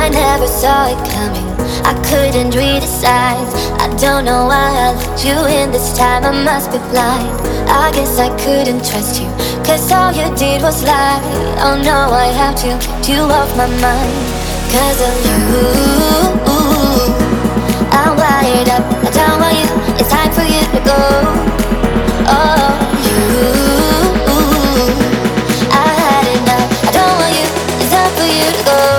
I never saw it coming, I couldn't read the signs. I don't know why I let you in this time, I must be blind. I guess I couldn't trust you, cause all you did was lie. Oh no, I have to get you off my mind. Cause of you, I'm wired up, I don't want you, it's time for you to go. Oh, you, I had enough, I don't want you, it's time for you to go.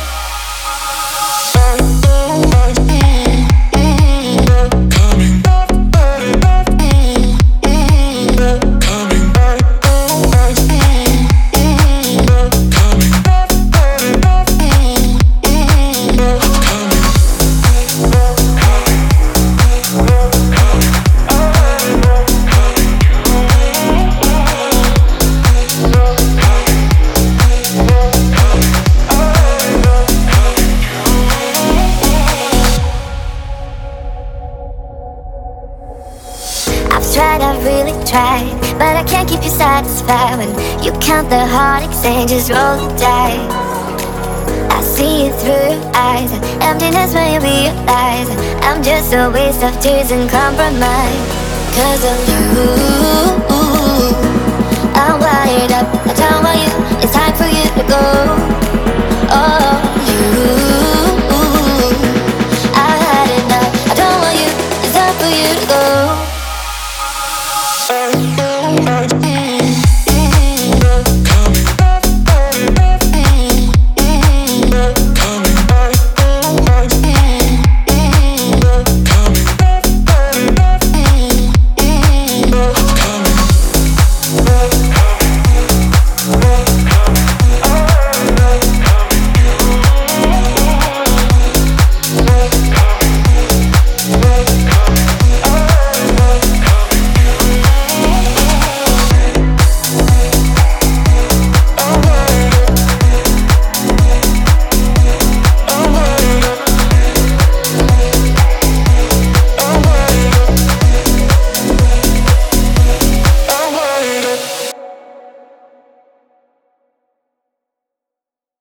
I've really tried, but I can't keep you satisfied. When you count the heart exchanges, roll the dice. I see it through your eyes, emptiness when you realize I'm just a waste of tears and compromise. Cause of you, I'm wired up, I don't want you, it's time for you to go.